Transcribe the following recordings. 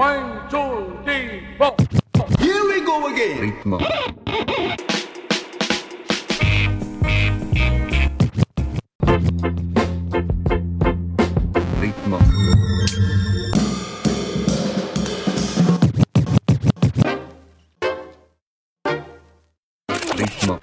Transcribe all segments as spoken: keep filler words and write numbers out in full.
One, two, three, four. Here we go again. Ritmo. Ritmo. Ritmo.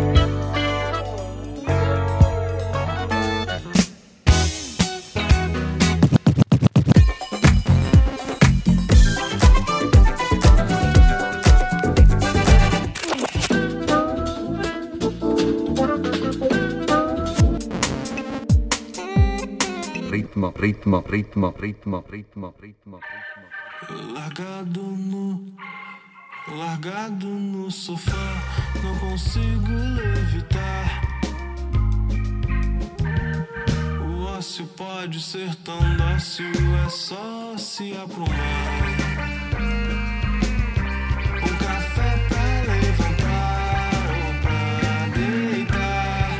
Ritmo, ritmo, ritmo, ritmo, ritmo, ritmo, ritmo. Largado no, largado no sofá, não consigo levitar. O ócio pode ser tão dócil, é só se aprumar. Um café pra levantar ou pra deitar.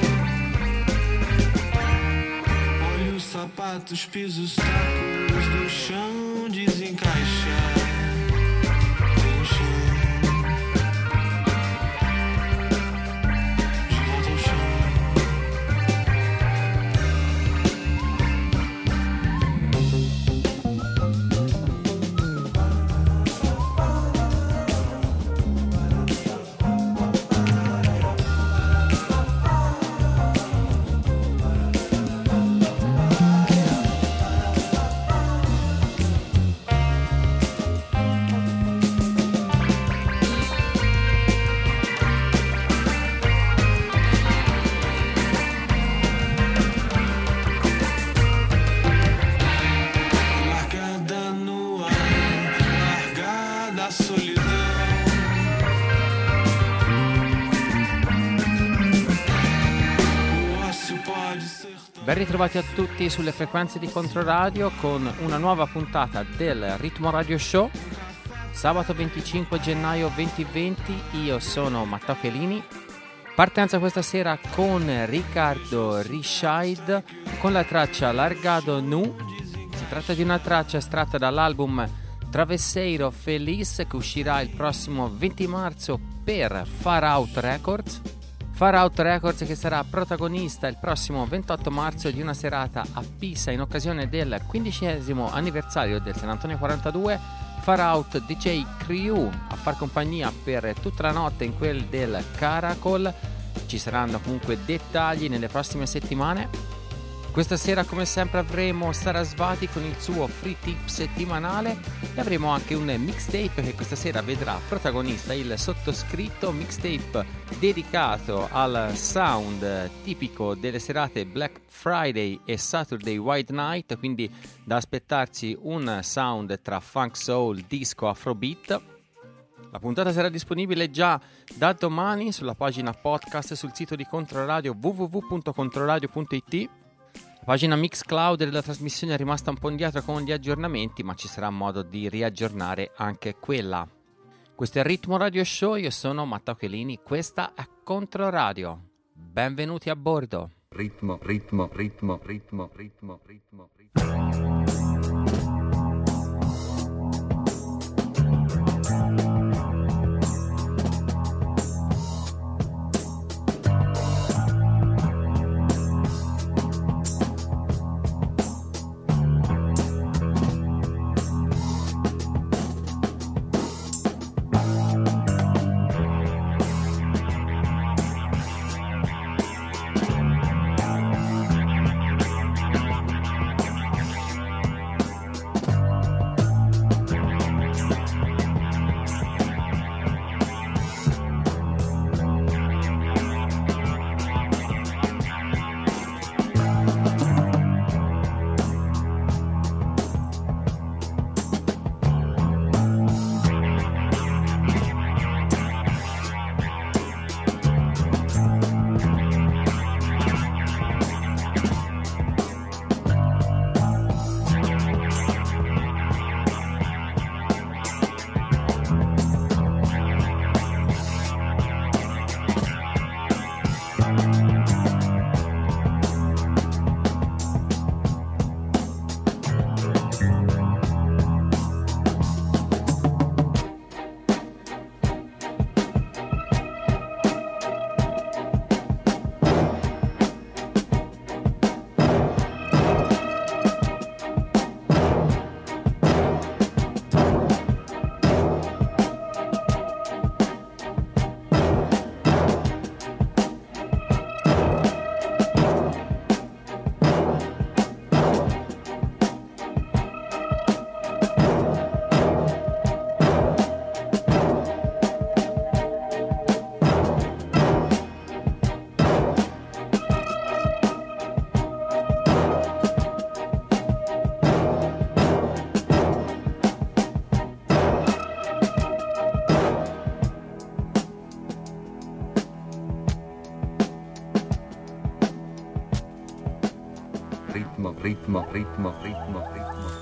Olha os sapatos, pisos, tacos do chão desencaixar. Tem chão. De volta ao chão. Largada no ar, largada a solidão. O ócio pode ser tão. Ben ritrovati a tutti sulle frequenze di Controradio con una nuova puntata del Ritmo Radio Show. Sabato venticinque gennaio duemilaventi, io sono Matteo Chelini. Partenza questa sera con Riccardo Rishide con la traccia Largado Nu. Si tratta di una traccia estratta dall'album Travesseiro Feliz che uscirà il prossimo venti marzo per Far Out Records. Far Out Records che sarà protagonista il prossimo ventotto marzo di una serata a Pisa in occasione del quindicesimo anniversario del San Antonio quarantadue. Far Out D J Crew a far compagnia per tutta la notte in quel del Caracol. Ci saranno comunque dettagli nelle prossime settimane. Questa sera come sempre avremo Sarasvati con il suo free tip settimanale e avremo anche un mixtape che questa sera vedrà protagonista il sottoscritto, mixtape dedicato al sound tipico delle serate Black Friday e Saturday White Night, quindi da aspettarsi un sound tra funk soul, disco, afrobeat. La puntata sarà disponibile già da domani sulla pagina podcast sul sito di Controradio w w w punto controradio punto i t. La pagina Mixcloud della trasmissione è rimasta un po' indietro con gli aggiornamenti, ma ci sarà modo di riaggiornare anche quella. Questo è il Ritmo Radio Show, io sono Matteo Chelini, questa è Controradio. Benvenuti a bordo. Ritmo, ritmo, ritmo, ritmo, ritmo, ritmo, ritmo. ritmo, ritmo, ritmo, ritmo.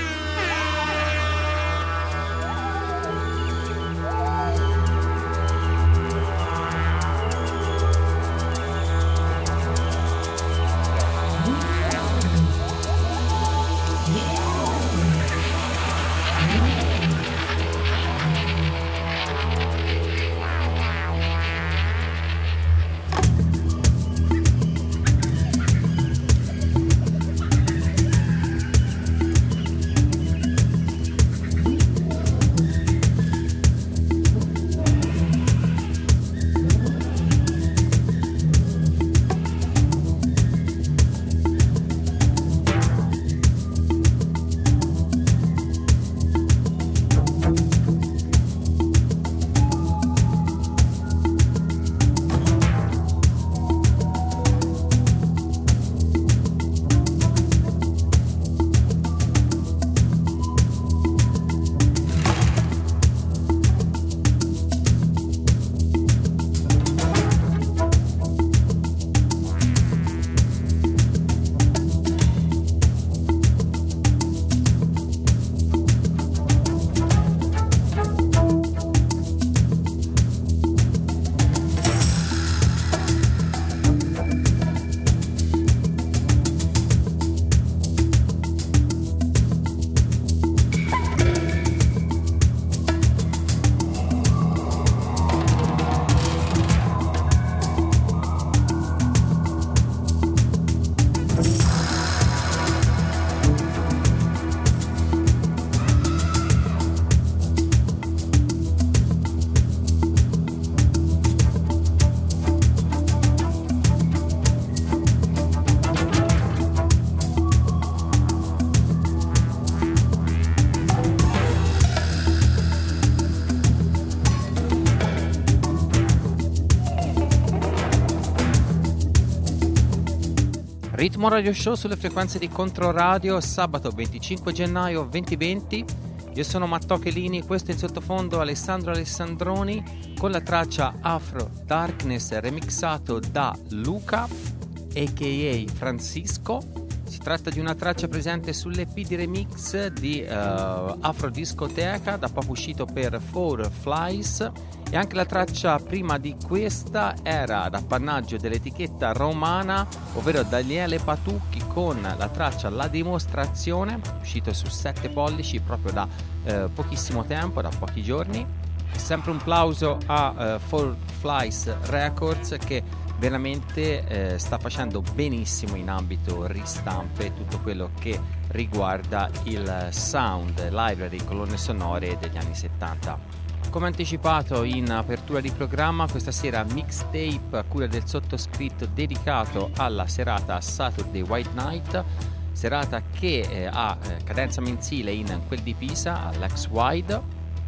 Ritmo Radio Show sulle frequenze di Controradio, sabato venticinque gennaio duemilaventi. Io sono Matteo Chelini, questo è in sottofondo Alessandro Alessandroni con la traccia Afro Darkness remixato da Luca, a k a. Francisco. Si tratta di una traccia presente sull'E P di remix di uh, Afro Discoteca, da poco uscito per Four Flies, e anche la traccia prima di questa era d'appannaggio dell'etichetta romana, ovvero Daniele Patucchi, con la traccia La Dimostrazione, uscito su sette pollici proprio da uh, pochissimo tempo, da pochi giorni. Sempre un plauso a uh, Four Flies Records, che veramente eh, sta facendo benissimo in ambito ristampe tutto quello che riguarda il sound, library, colonne sonore degli anni settanta. Come anticipato in apertura di programma, questa sera mixtape a cura del sottoscritto dedicato alla serata Saturday White Night, serata che eh, ha eh, cadenza mensile in quel di Pisa all'X Wide.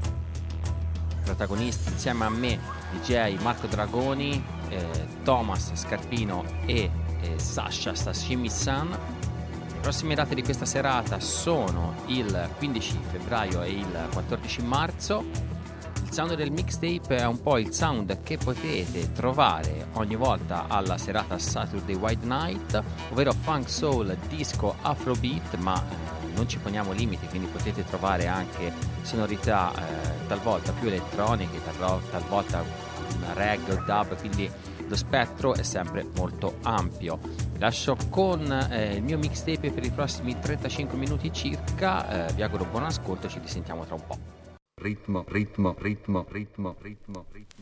Protagonisti insieme a me D J Marco Dragoni, eh, Thomas Scarpino e eh, Sasha Sashimi-san. Le prossime date di questa serata sono il quindici febbraio e il quattordici marzo. Il sound del mixtape è un po' il sound che potete trovare ogni volta alla serata Saturday White Night, ovvero funk, soul, disco, afrobeat, ma eh, non ci poniamo limiti, quindi potete trovare anche sonorità eh, talvolta più elettroniche, tal- talvolta reggae o dub, quindi lo spettro è sempre molto ampio. Vi lascio con eh, il mio mixtape per i prossimi trentacinque minuti circa, eh, vi auguro buon ascolto e ci risentiamo tra un po'. Ritmo, ritmo, ritmo, ritmo, ritmo, ritmo.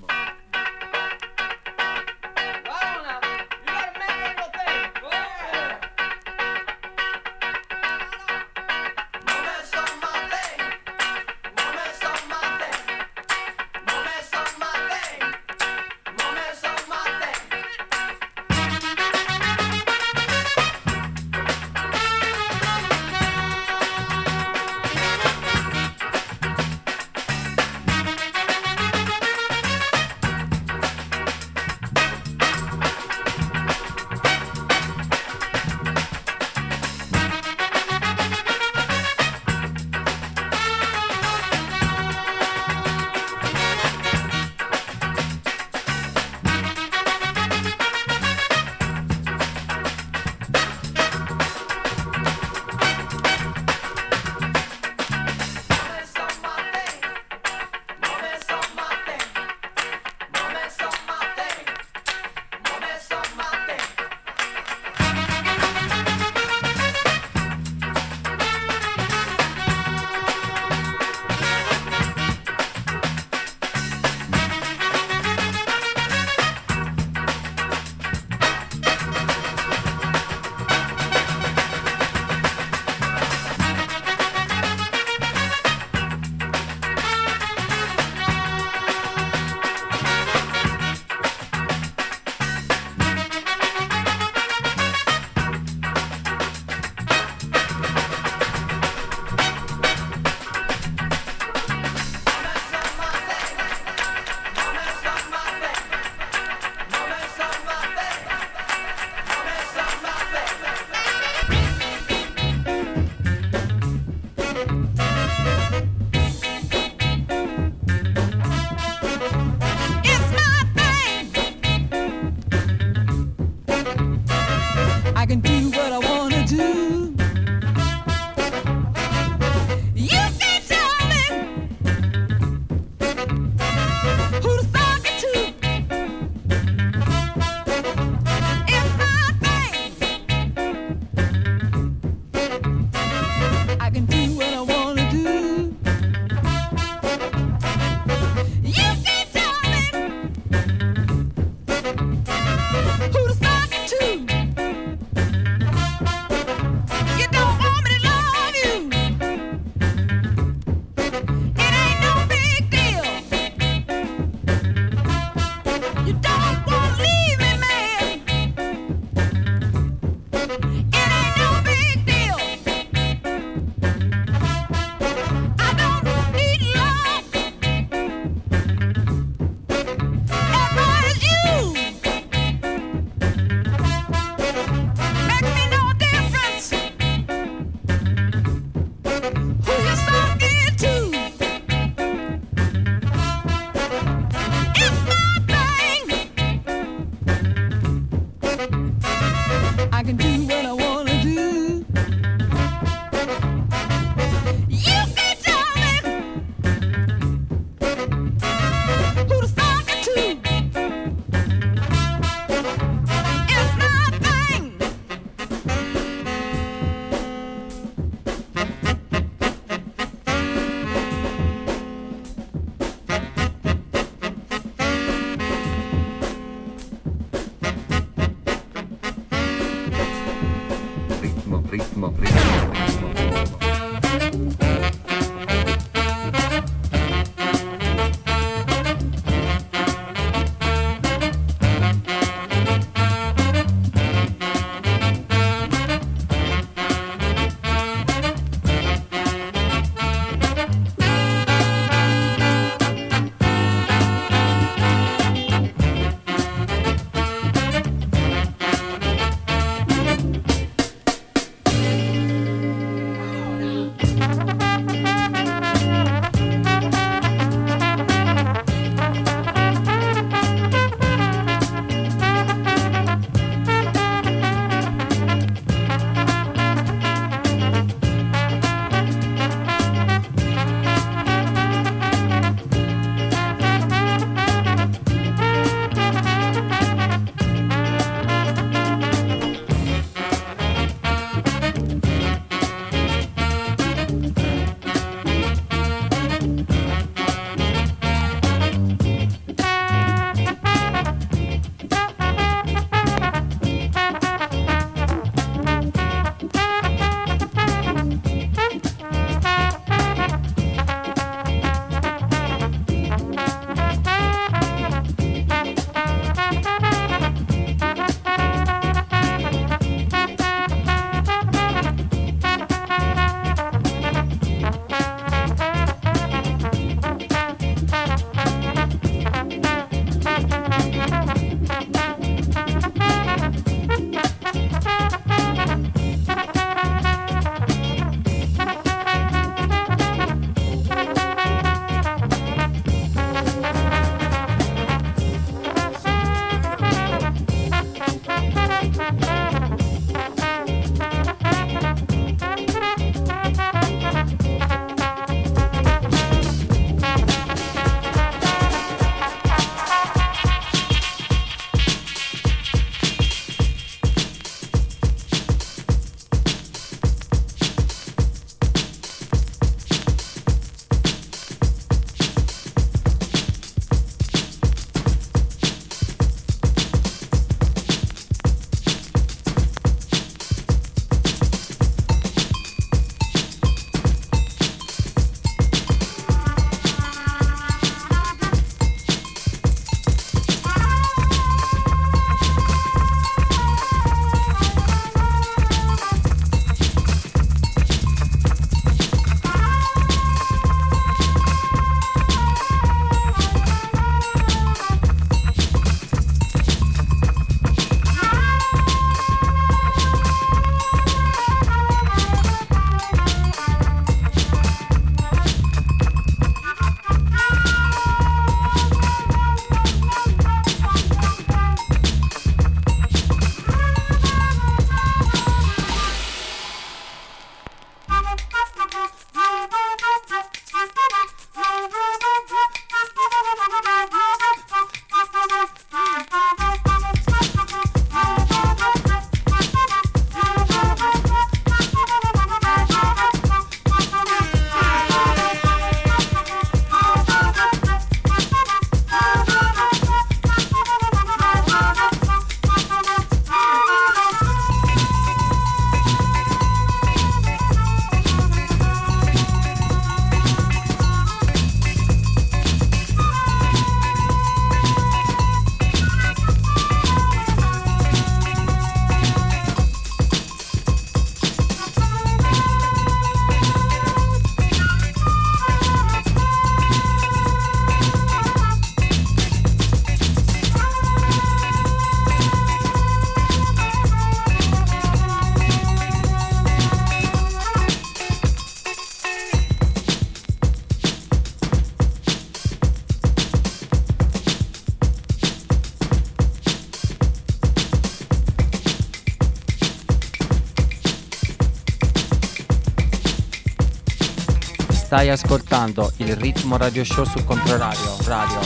Stai ascoltando il Ritmo Radio Show su Controradio Radio.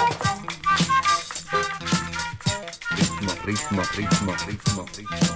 Ritmo, ritmo, ritmo, ritmo, ritmo.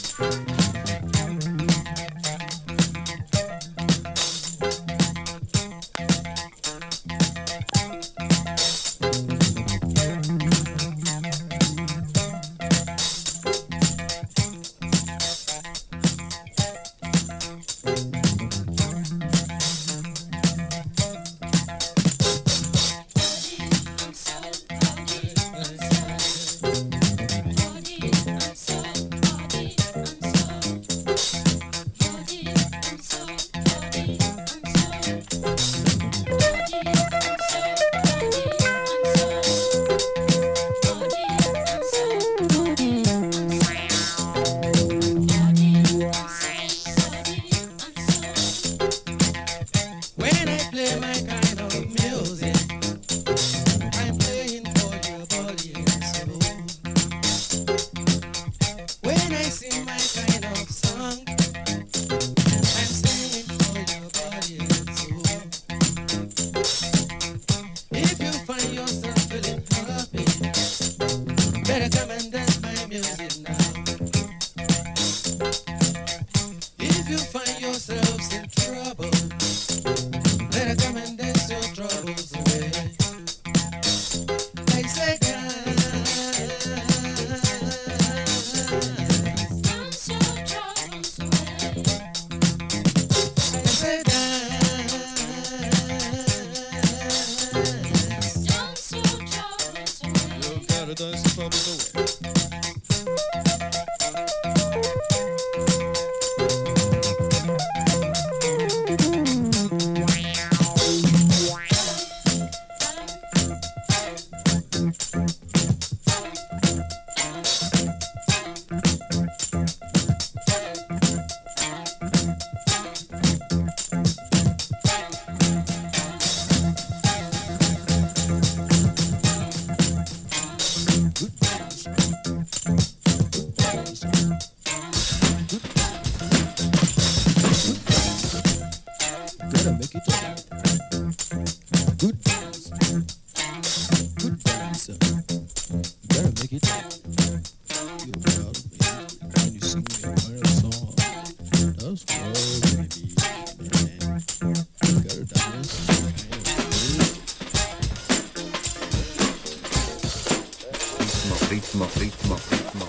Ritmo, ritmo, ritmo,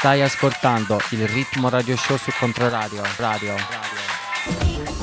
Stai ascoltando il Ritmo Radio Show su Controradio. Radio. Radio.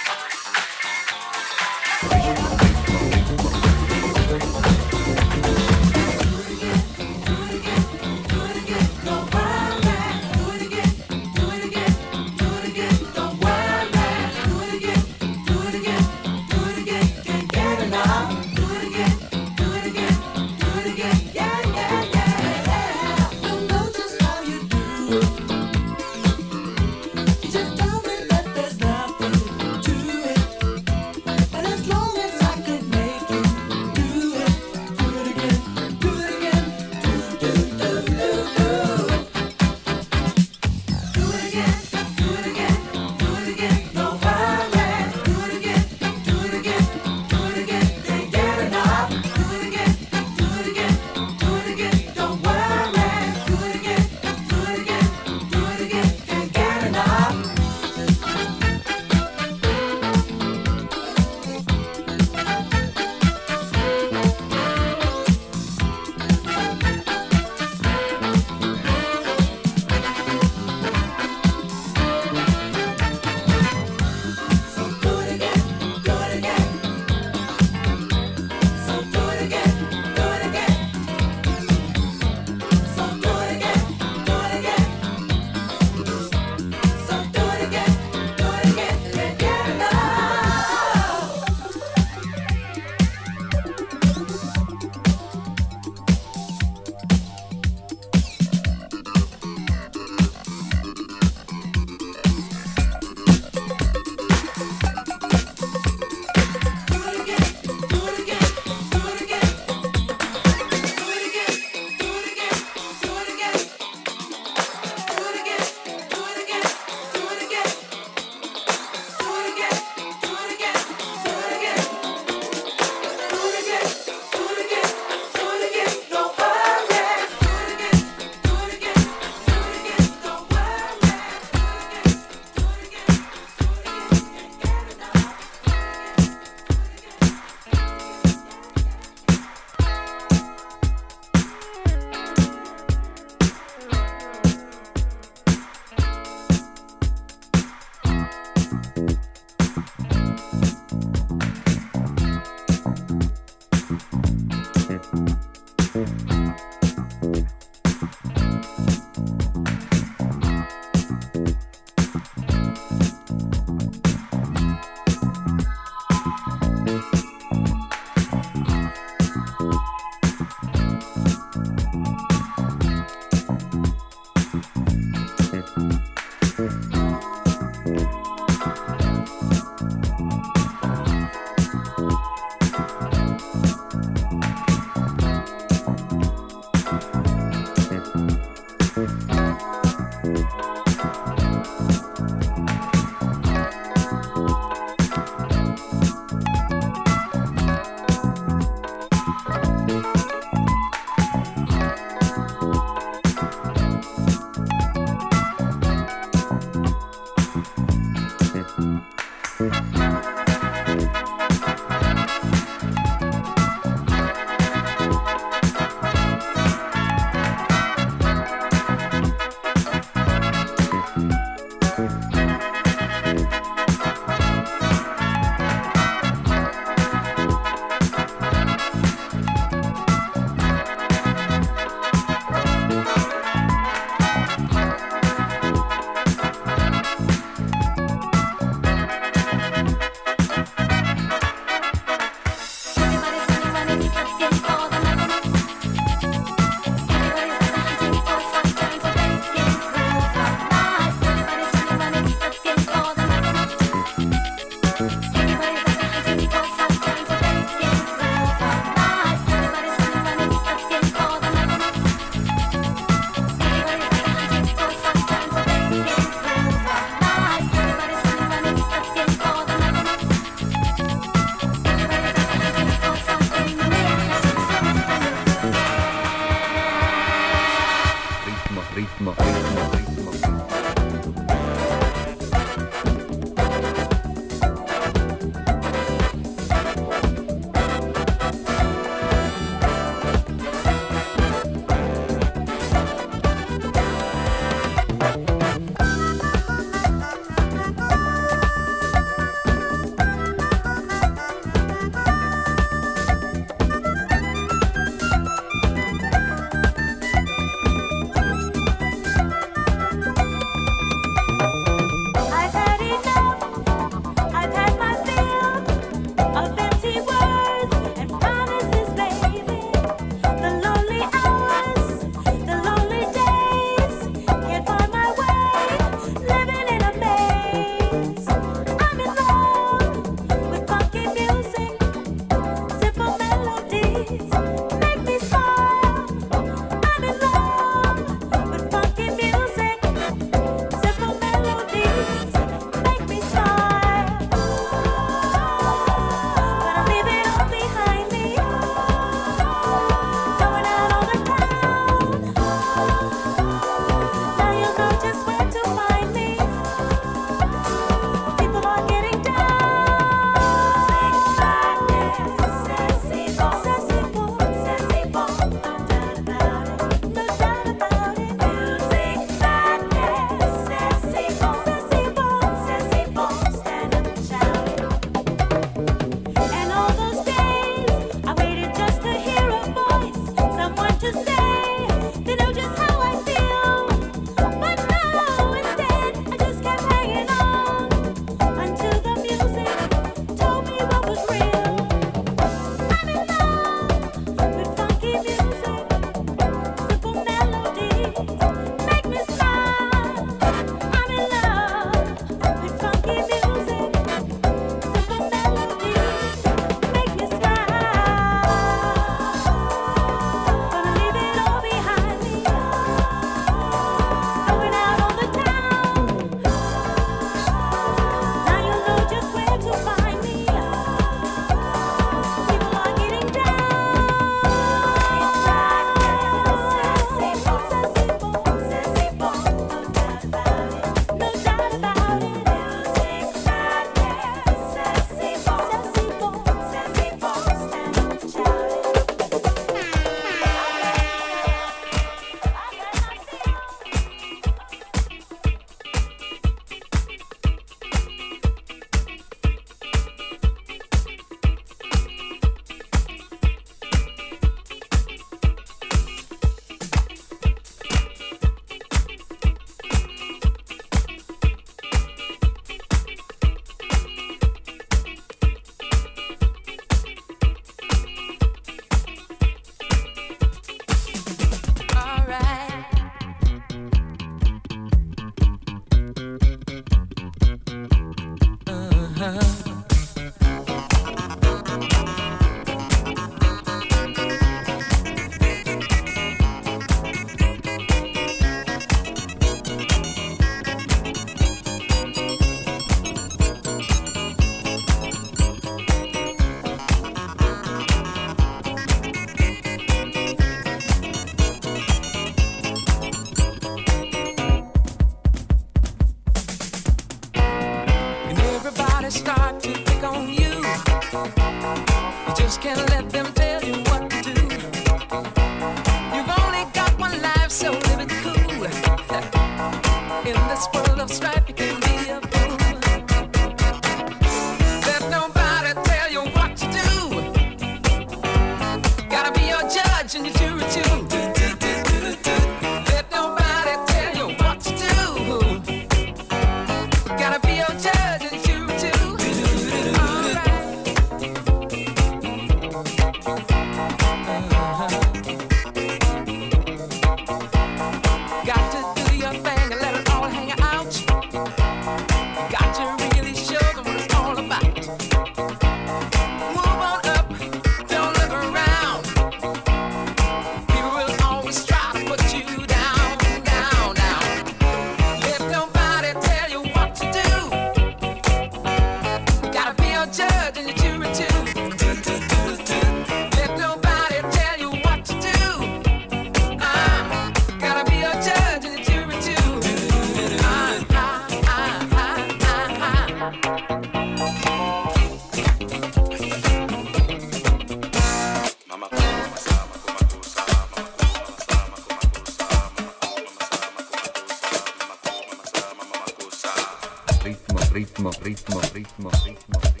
ritmo, ritmo, ritmo, ritmo, ritmo.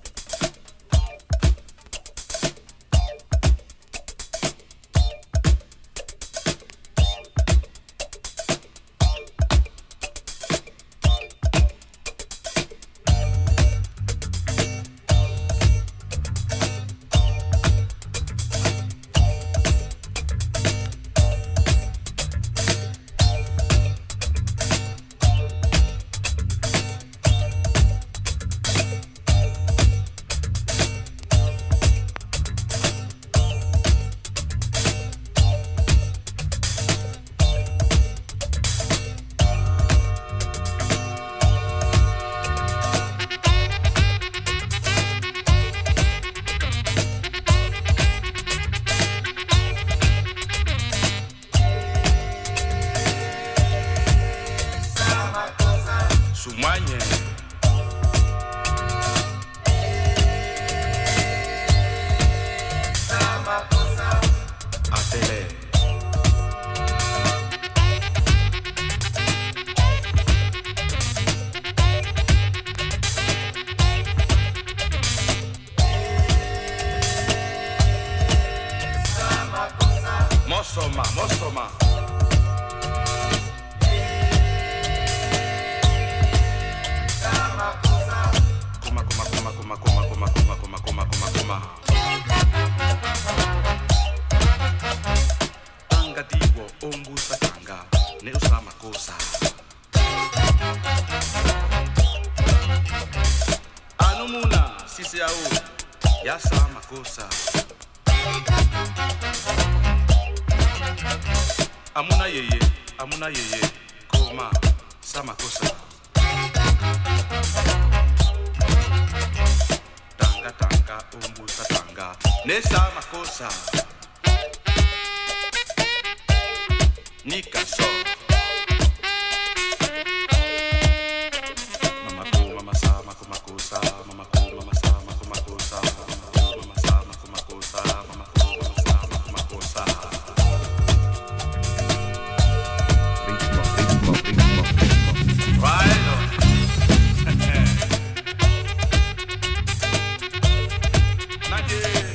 Amuna yeye, amuna yeye, koma samakosa. Tanga tanga umbusa tanga, ne samakosa. Nika so. Mama ko mama sama kumakosa, mama ko mama sama kumakosa, mama ko mama sama kumakosa, mama ko mama sama kumakosa. Right on. Not yet.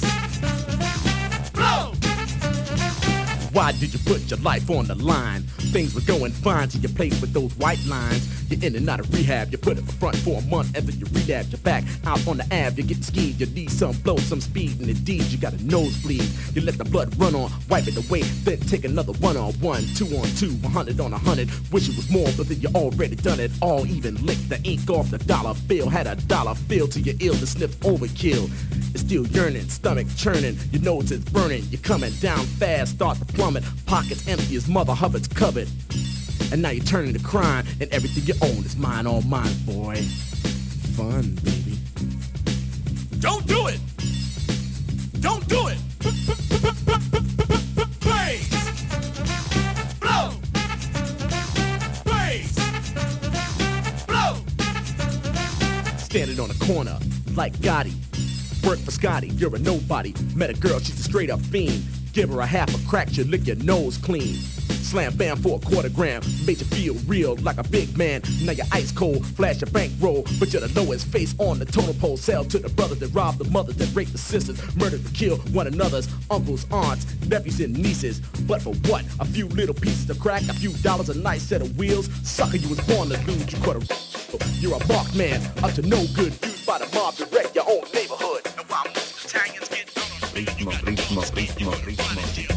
Why did you put your life on the line? things were going fine till you played with those white lines. You're in and out of rehab, you put it for front for a month, and then you relapse, you're back out on the Ave, you're getting skied, you need some blow, some speed, and indeed you got a nosebleed. You let the blood run on, wipe it away, then take another one on one, two on two, one hundred on a hundred. Wish it was more, but then you already done it all. Even licked the ink off the dollar bill, had a dollar feel till you're ill to sniff overkill. You're still yearning, stomach churning, your nose is burning, you're coming down fast, start to plummet, pockets empty as Mother Hubbard's cupboard. And now you're turning to crime, and everything you own is mine, all mine, boy. Fun, baby. Don't do it! Don't do it! Blaze! Blow! Blaze! Blow! Standing on a corner, like Gotti. Work for Scotty, you're a nobody. Met a girl, she's a straight up fiend. Give her a half a crack, she'll lick your nose clean. Slam bam for a quarter gram, made you feel real like a big man. Now you're ice cold, flash your bankroll, but you're the lowest face on the totem pole. Sell to the brothers that robbed the mothers, that raped the sisters, murdered and killed one another's uncles, aunts, nephews, and nieces. But for what? A few little pieces of crack, a few dollars, a nice set of wheels. Sucker, you was born to lose. You caught a. You're a marked man, up to no good, used by the mob to wreck your own neighborhood. And while most Italians get done on Ritmo, ritmo, ritmo, ritmo, ritmo.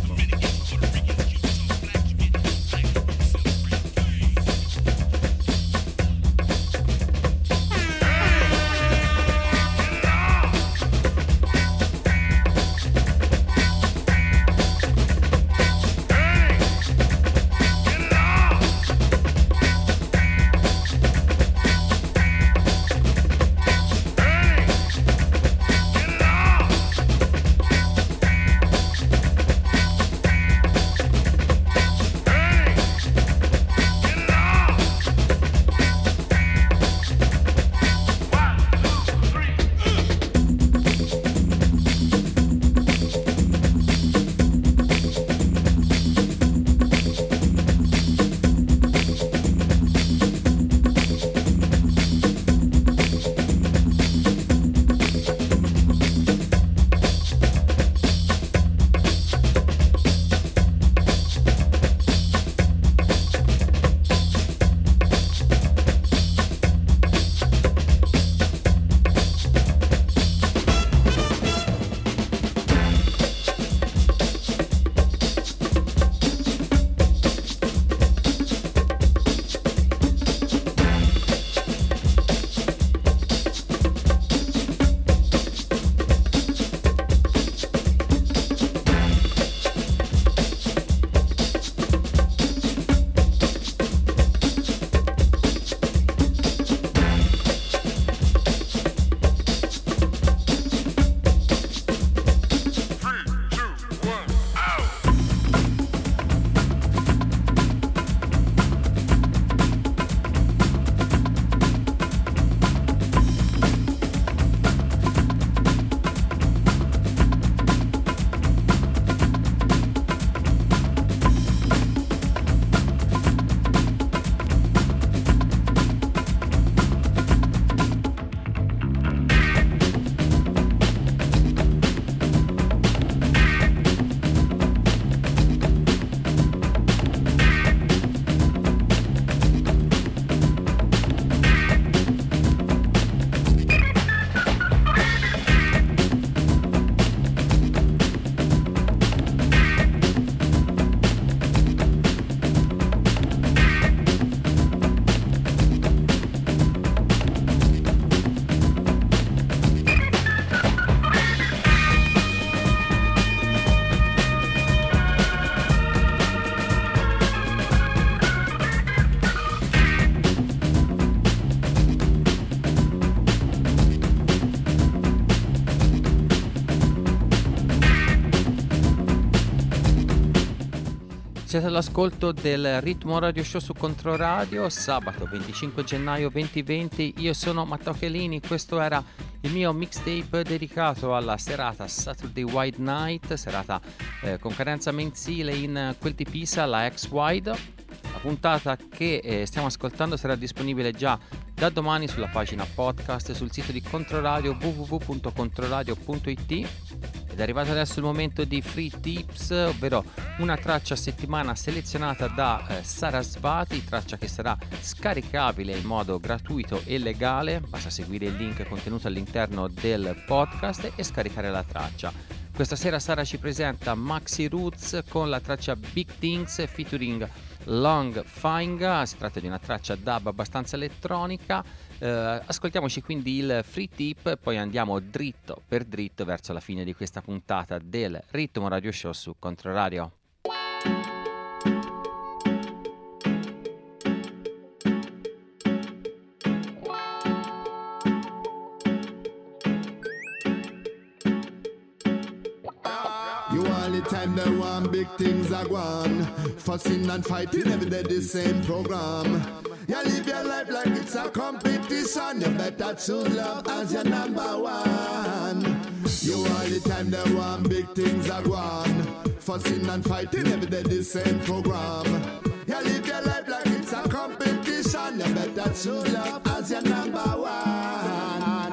Siete all'ascolto del Ritmo Radio Show su Controradio, sabato venticinque gennaio duemilaventi. Io sono Matteo Chelini, questo era il mio mixtape dedicato alla serata Saturday Wide Night, serata eh, con cadenza mensile in quel di Pisa, la X-Wide. La puntata che eh, stiamo ascoltando sarà disponibile già da domani sulla pagina podcast sul sito di Controradio w w w punto controradio punto i t. Ed è arrivato adesso il momento di Free Tips, ovvero una traccia a settimana selezionata da eh, Sarasvati, traccia che sarà scaricabile in modo gratuito e legale. Basta seguire il link contenuto all'interno del podcast e scaricare la traccia. Questa sera Sara ci presenta Maxi Roots con la traccia Big Things featuring Long Finga. Si tratta di una traccia dub abbastanza elettronica. Uh, ascoltiamoci quindi il free tip e poi andiamo dritto per dritto verso la fine di questa puntata del Ritmo Radio Show su Controradio. You all the time they want big things are gone, fussing and fighting every day the same program. You live your life like it's a competition. You better choose love as your number one. You all the time they want big things are gone, fussing and fighting every day the same program. You live your life like it's a competition. You better choose love as your number one.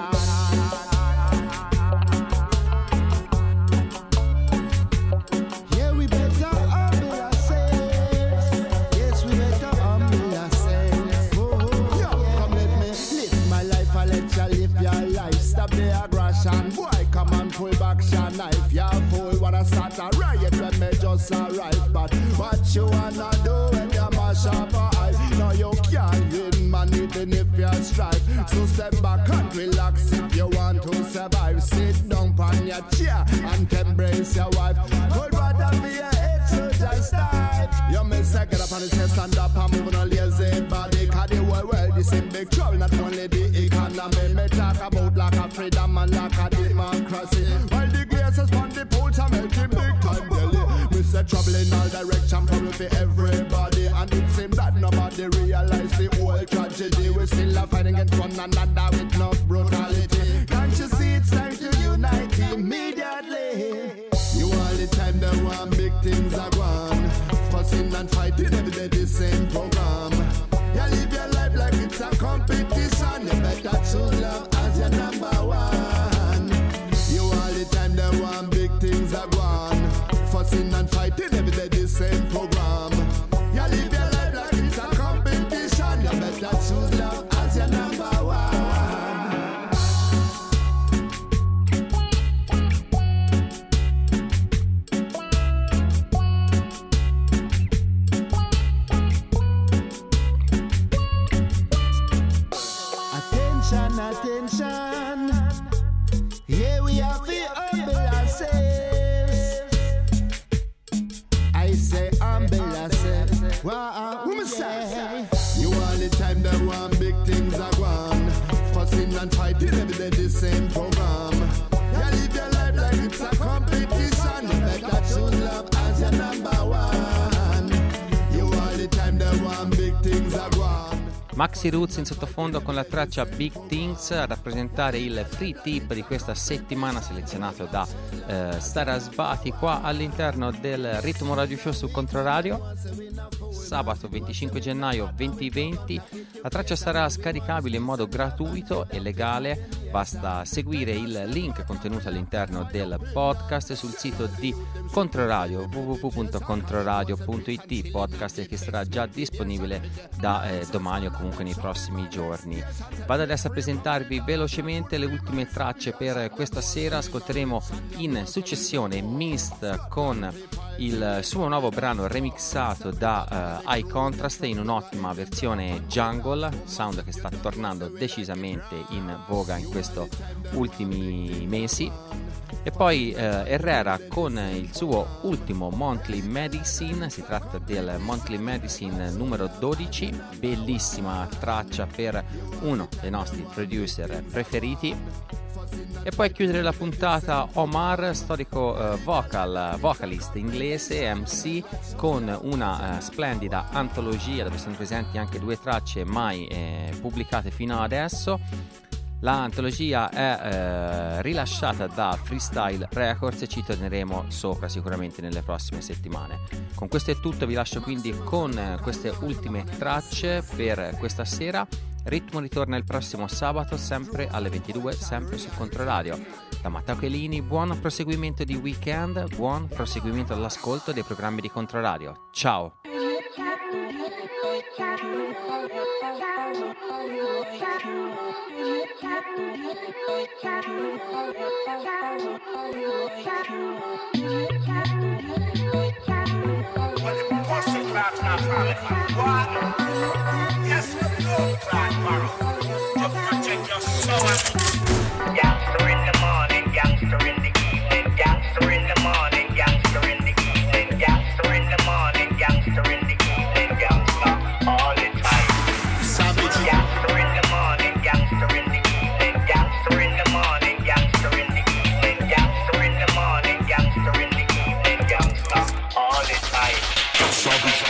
Stop the aggression, boy, come and pull back your knife. You fool, wanna start a riot when me just arrive. But what you wanna do when you mash up a eye? No, you can't win, man, even if you strive. So step back and relax if you want to survive. Sit down on your chair and embrace your wife. Cold water for your head, so just dive. You may say get up on the chest, stand up and move on a lazy body. Cause the whole world is in big trouble, not only the economy. Me talk about like a freedom and like a democracy. While the glaciers on the poles are melting big time daily. We say trouble in all direction, problem for everybody. And it seems that nobody realize the whole tragedy. We still are fighting against one another with no brutality. Can't you see it's time to unite immediately? You all the time they want big things are gone, fussing and fighting every day the same program. You live your life like it's a competition. You better choose love as your number one. You all the time they want big things are gone, fussing and fighting every day the same program. You live your life like it's a competition. You better choose love as your number one. Attention, yeah, we have to humble ourselves. I say humble ourselves. Wow, who me say? You all the time they want big things are gone, fussing and fighting every day the same program. You live your life like it's a competition. You better choose love as your number one. You all the time they want big things are gone. Maxi Roots in sottofondo con la traccia Big Things a rappresentare il free tip di questa settimana selezionato da eh, Sarasvati qua all'interno del Ritmo Radio Show su Controradio. Sabato venticinque gennaio duemilaventi la traccia sarà scaricabile in modo gratuito e legale, basta seguire il link contenuto all'interno del podcast sul sito di Controradio w w w punto controradio punto i t, podcast che sarà già disponibile da eh, domani o comunque nei prossimi giorni. Vado adesso a presentarvi velocemente le ultime tracce per questa sera. Ascolteremo in successione Mist con il suo nuovo brano remixato da uh, High Contrast in un'ottima versione jungle, sound che sta tornando decisamente in voga in questi ultimi mesi. E poi uh, Herrera con il suo ultimo Monthly Medicine, si tratta del Monthly Medicine numero dodici, bellissima traccia per uno dei nostri producer preferiti. E poi a chiudere la puntata Omar, storico uh, vocal, vocalist inglese, M C, con una uh, splendida antologia dove sono presenti anche due tracce mai eh, pubblicate fino adesso. L'antologia è eh, rilasciata da Freestyle Records e ci torneremo sopra sicuramente nelle prossime settimane. Con questo è tutto, vi lascio quindi con eh, queste ultime tracce per questa sera. Ritmo ritorna il prossimo sabato sempre alle ventidue, sempre su Controradio. Da Matteo Chelini, buon proseguimento di weekend, buon proseguimento all'ascolto dei programmi di Controradio. Ciao! Gangster in the morning, gangster in the evening, gangster in the morning, gangster in the evening, gangster in the morning, gangster in the evening, gangster all the time. Savage. Gangster in the morning, gangster in the evening, gangster in the morning, gangster in the evening, gangster in the morning, gangster in the evening, gangster all the time. Savage.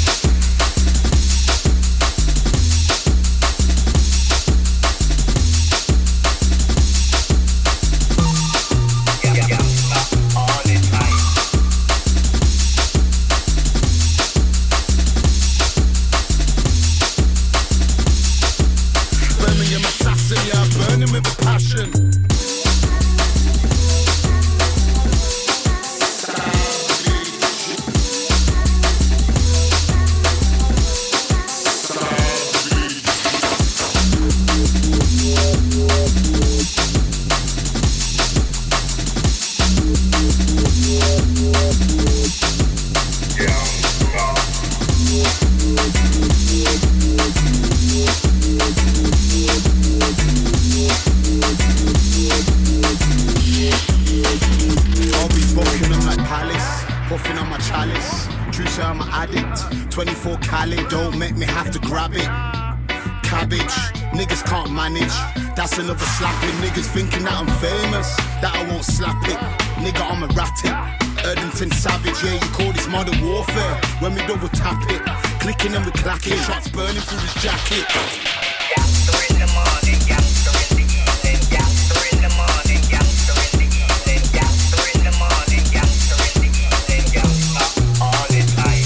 twenty-four Cali, don't make me have to grab it. Cabbage, niggas can't manage. That's another slapping. Niggas thinking that I'm famous, that I won't slap it. Nigga, I'm erratic. Erdington Savage, yeah, you call this modern warfare. When we double tap it, clicking and we clacking. Shots burning through his jacket. Gangster in the morning, gangster in the evening, gangster in the morning, gangster in the evening, gangster in the morning, gangster in the evening, gangster all the time.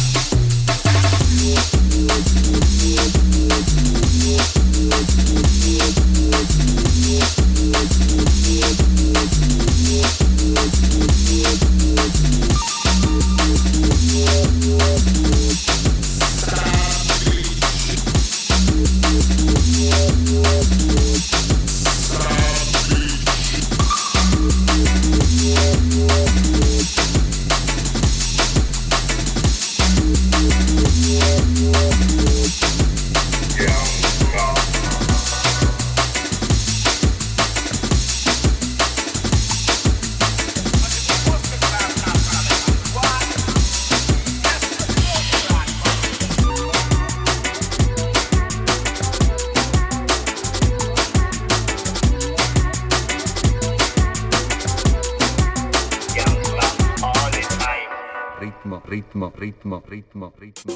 ritmo, ritmo, ritmo, ritmo, ritmo, ritmo.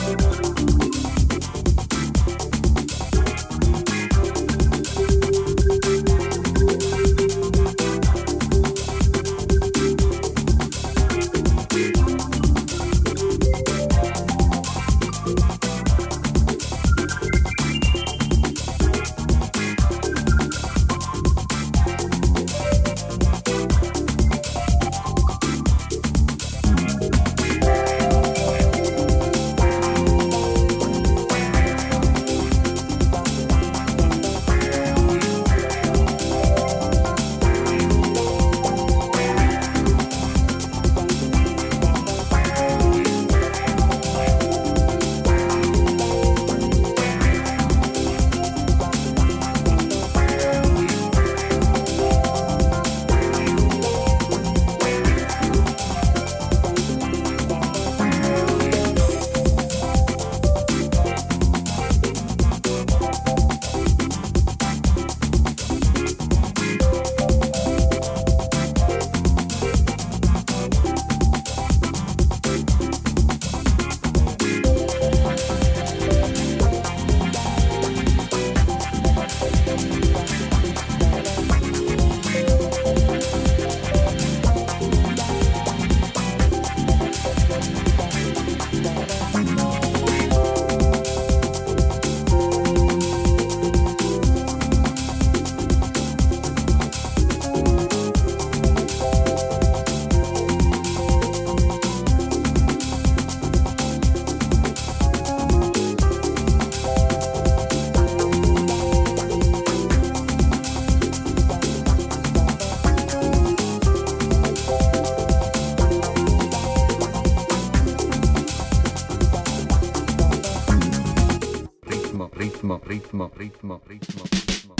ritmo, ritmo, ritmo, ritmo, ritmo.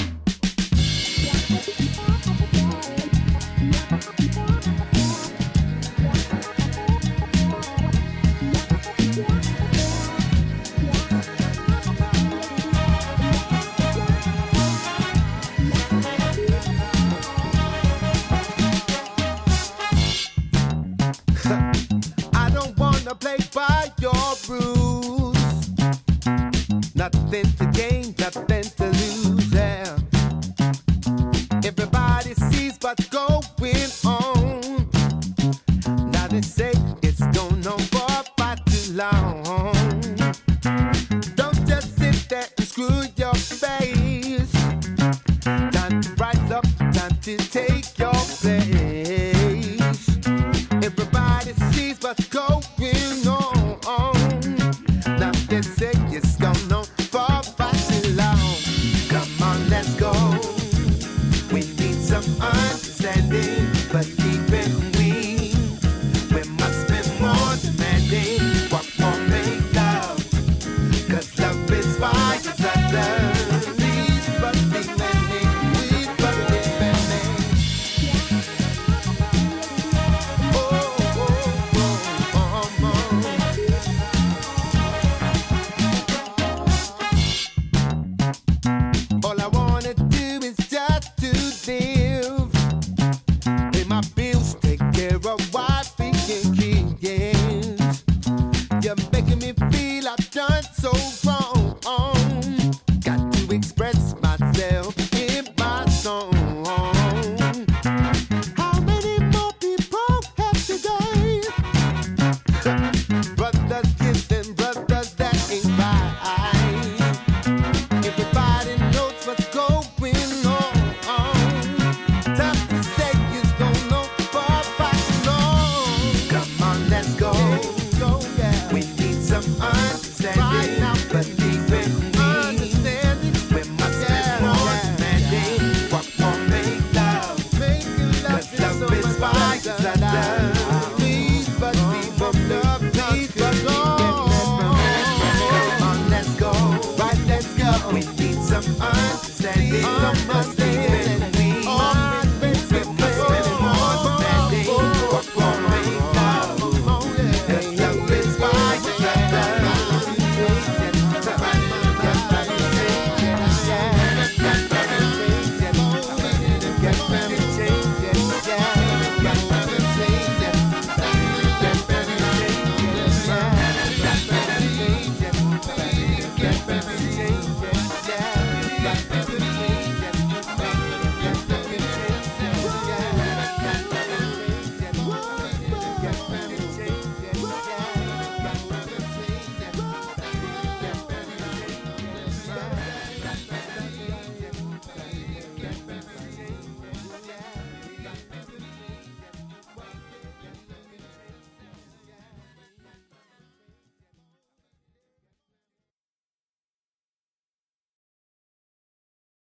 I don't wanna play by your rules. Nothing to gain, nothing to lose. Yeah. Everybody sees what's going on. Now they say it's going on for far too long. Don't just sit there and screw your face. Time to rise up, time to take your place. Everybody sees what's going on. Now they say it's going on for far too long. Come on, let's go. We need some understanding, but even we, we must be more demanding. What more make love? 'Cause love is fire, that love needs but demanding, needs but demanding. Oh, oh, oh, oh, oh. All I wanna do is just to live. Pay my bills, take care of wife and kids. You're making me feel I've done